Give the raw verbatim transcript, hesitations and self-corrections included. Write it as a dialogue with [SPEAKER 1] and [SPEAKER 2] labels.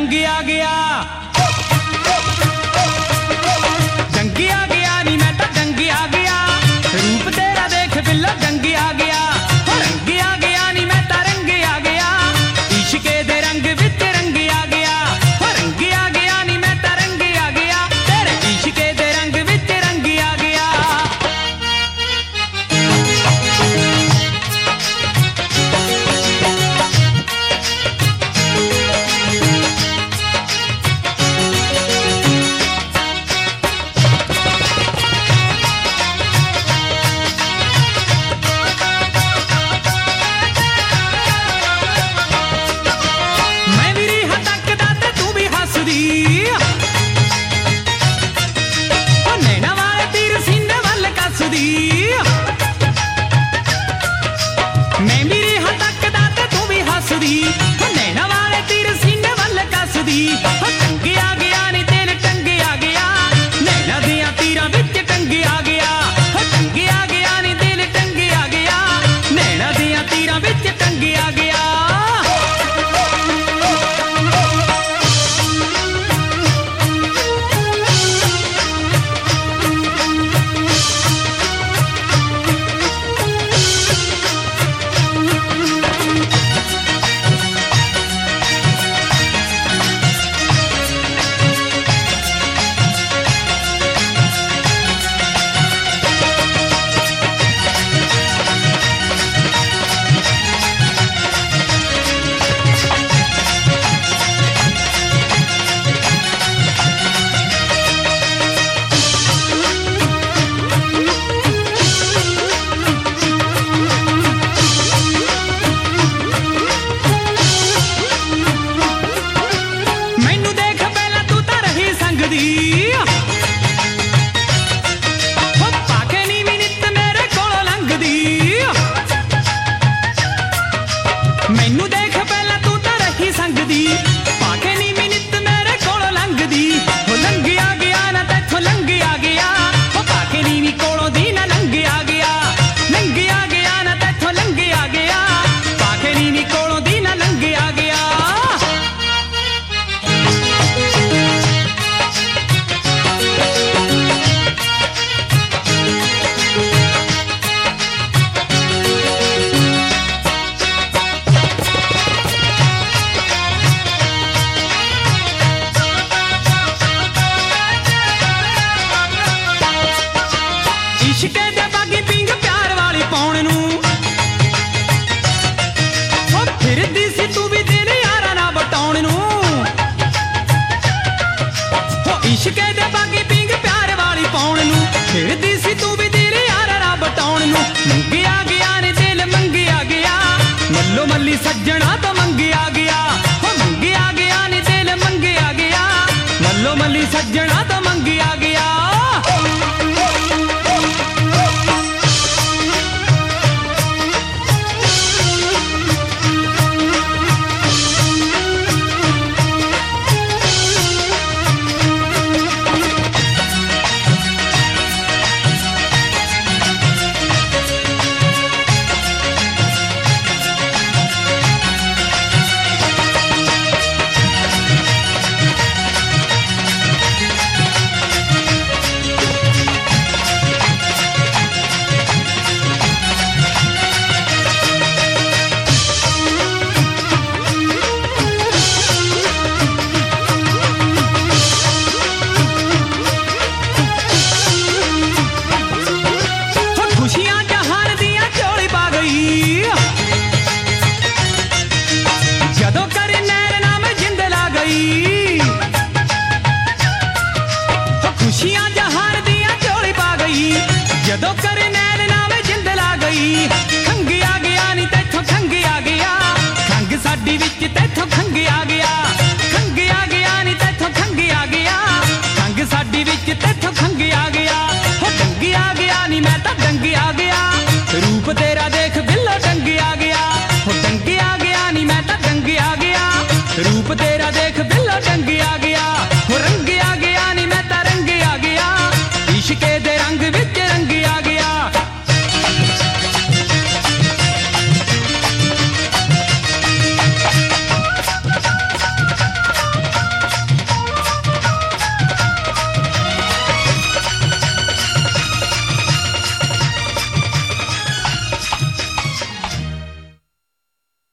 [SPEAKER 1] जंगी आ गया जंगी आ गया नी मैं तो जंगी आ गया रूप तेरा देख बिल्लो जंगी आ गया रंगी आ गया नी मैं तो रंगी आ गया इश्के दे रंग विच रंगी आ गया रंगी आ गया नी मैं तो रंगी आ गया तेरे इश्के दे रंग विच रंगी आ गया। मैं मेरी हाँ तकदा ते तू भी हसदी नैना वाले तीर सीने वल कसदी टंगे आ गया नी तेल टंगे आ गया नैना दियां तीरां विच टंगे आ गया टंगे आ गया नी तेल टंगे आ गया नैना दियां तीरां विच टंगे आ गया। मैनू देख पहला तू तो रही संगदी पाके नी मिनत मेरे कोलों लंघदी हो लंघी आ गया ना तैथों लंघी आ गया हो पाके नी नी कोलों दी ना लंघी आ गया लंघी आ गया ना तैथों लंघी आ गया पाके नी नी कोलों दी ना लंघी आ गया। इश्के दे बागी पिंग प्यार वाली पाउण नूं ओ फिरदी सी तू भी दिल यारां नाल बटाउण नूं ओ इश्के दे बागी पिंग प्यार वाली पाउण नूं फिरदी सी तू भी दिल यारां नाल बटाउण नूं मंगी आ गया ने दिल मंगी आ गया मल्लो मल्ली सज्जणा तो मंगी आ गया ओ मंगी आ गया ने दिल मंगी आ गया मल्लो मल्ली सज्जणा तो